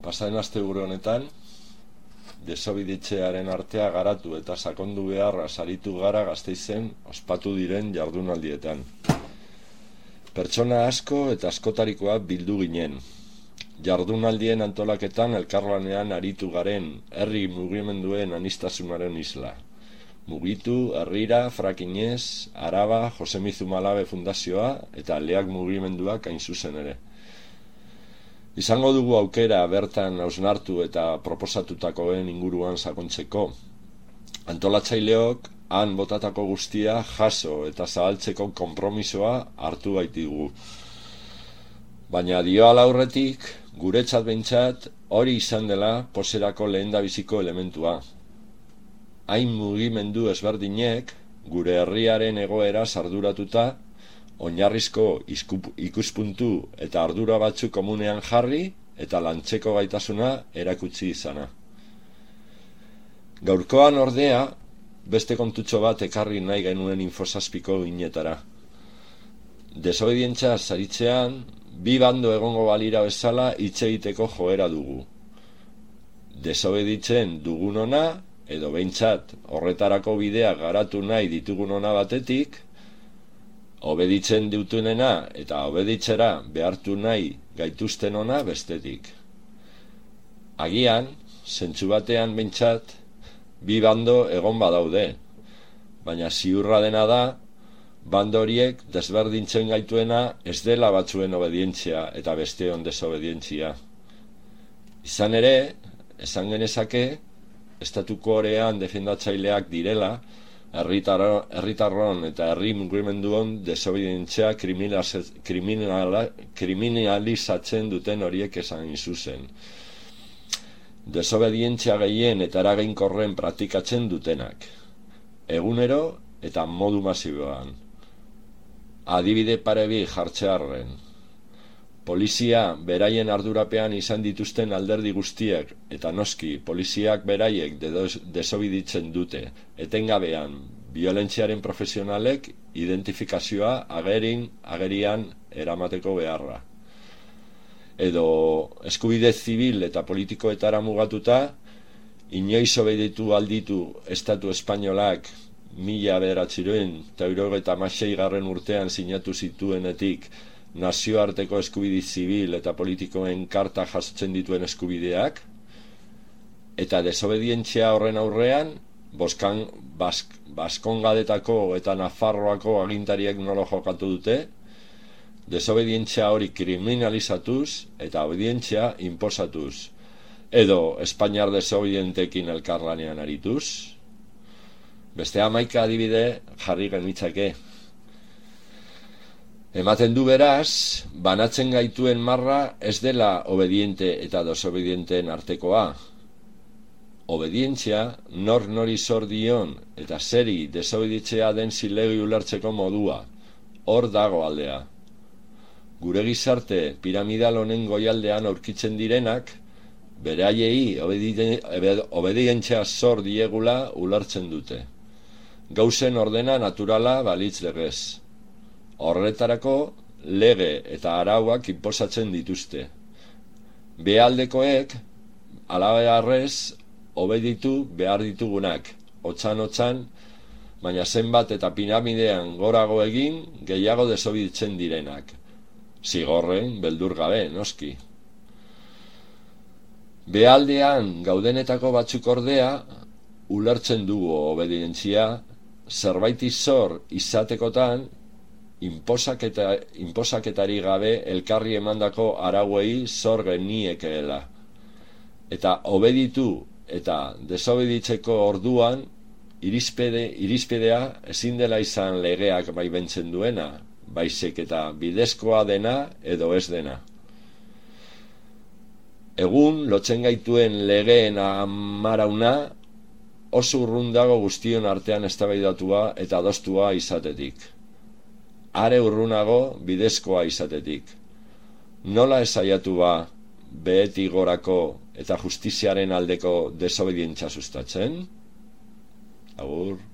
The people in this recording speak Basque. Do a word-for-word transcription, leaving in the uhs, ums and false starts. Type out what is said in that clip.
Pasaren asteburu honetan, desobeditzearen artea garatu eta sakondu beharra saritu gara Gasteizen ospatu diren jardunaldietan. Pertsona asko eta askotarikoak bildu ginen. Jardunaldien antolaketan elkarlanean aritu garen herri mugimenduen aniztasunaren isla. Mugitu, Herrira, Frakinez, Araba, Josemi Zumalabe Fundazioa eta Leak mugimenduak hain zuzen ere. Izango dugu aukera bertan hausnartu eta proposatutakoen inguruan sakontzeko. Antolatzaileok han botatako guztia jaso eta zabaltzeko konpromisoa hartu baitigu. Baina dio ala aurretik, guretzat behintzat hori izan dela poserako lehendabiziko elementua. Hain mugimendu ezberdinek gure herriaren egoera arduratuta, oinarrizko ikuspuntu eta ardura batzuk komunean jarri eta lantzeko gaitasuna erakutsi izana. Gaurkoan ordea, beste kontutxo bat ekarri nahi genuen infosazpiko ginetara. Desobedientzia saritzean, bi bando egongo balira bezala hitz egiteko joera dugu. Desobeditzen dugunona, edo behintzat horretarako bidea garatu nahi ditugunona batetik, obeditzen dutunena eta obeditzera behartu nahi gaituztenona bestetik. Agian, zentzu batean behintzat, bi bando egon badaude, baina ziurra dena da, bando horiek desberdintzen gaituena ez dela batzuen obedientzia eta besteon desobedientzia. Izan ere, esan genezake, estatukorean defendatzaileak direla, herritarron eta herri mugimenduon desobedientzia kriminalizatzen duten horiek esan zuzen. Desobedientzia gehien eta eraginkorren praktikatzen dutenak. Egunero eta modu masiboan. Adibide parebi jartzearren. Polizia beraien ardurapean izan dituzten alderdi guztiek eta noski poliziak beraiek desobeditzen dute, etengabean biolentziaren profesionalek identifikazioa agerin, agerian eramateko beharra. Edo eskubide zibil eta politikoetara mugatuta, inoiz obeditu alditu Estatu Espainolak mila bederatziehun eta hirurogeita hamasei garren urtean sinatu zituenetik nazioarteko eskubide zibil eta politikoen karta jasotzen dituen eskubideak, eta desobedientzia horren aurrean, boskan, bask, Baskongadetako eta Nafarroako agintariek nola jokatu dute, desobedientzia hori kriminalizatuz eta obedientzia inposatuz, edo Espainiar desobedientekin elkarlanean arituz. Beste hamaika adibide jarri genitzake. Ematen du beraz, banatzen gaituen marra ez dela obediente eta desobedienteen artekoa. Obedientzia, nor nori zor dion eta zeri desobeditzea den zilegi ulertzeko modua, hor dago aldea. Gure gizarte piramidal honen goialdean aurkitzen direnak, beraiei obedientzia zor diegula ulertzen dute. Gauzen ordena naturala balitz legez. Horretarako lege eta arauak inposatzen dituzte. Behaldekoek, alabeharrez, obeditu behar ditugunak, otzan-otzan, baina zenbat eta piramidean gorago egin, gehiago desobeditzen direnak. Zigorren, beldur gabe, noski. Behaldean gaudenetako batzuk ordea, ulertzen dugu obedientzia, zerbait zor izatekotan, Inposaketa, inposaketari gabe elkarri emandako arauei zor geniekeela. Eta obeditu eta desobeditzeko orduan, irizpide, irizpidea ezin dela izan legeak baimentzen duena, baizik eta bidezkoa dena edo ez dena. Egun, lotzen gaituen legeen amarauna, oso urrun dago guztion artean eztabaidatua eta adostua izatetik. Are urrunago bidezkoa izatetik. Nola esaiatu ba behetik gorako eta justiziaren aldeko desobedientzia sustatzen? Agur.